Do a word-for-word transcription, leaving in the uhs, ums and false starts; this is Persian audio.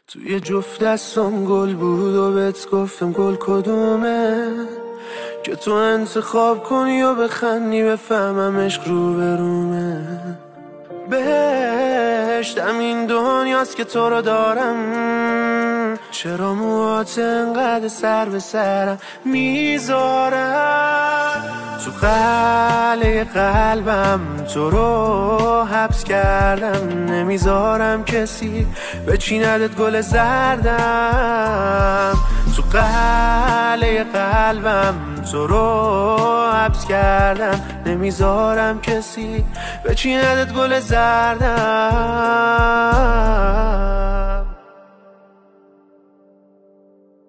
توی جفت دستم گل بود و بهت گفتم گل کدومه، که تو انتخاب کنی و بخندی بفهمم عشق رو برومه. بهشتم این دنیاست که تو رو دارم، چرا موهات انقدر سر به سرم میذارم؟ تو قلعه قلبم تو رو حبس کردم، نمیذارم کسی بچیندت گل زردم. تو قلعه قلبم تو رو حبس کردم، نمیذارم کسی بچیندت گل زردم.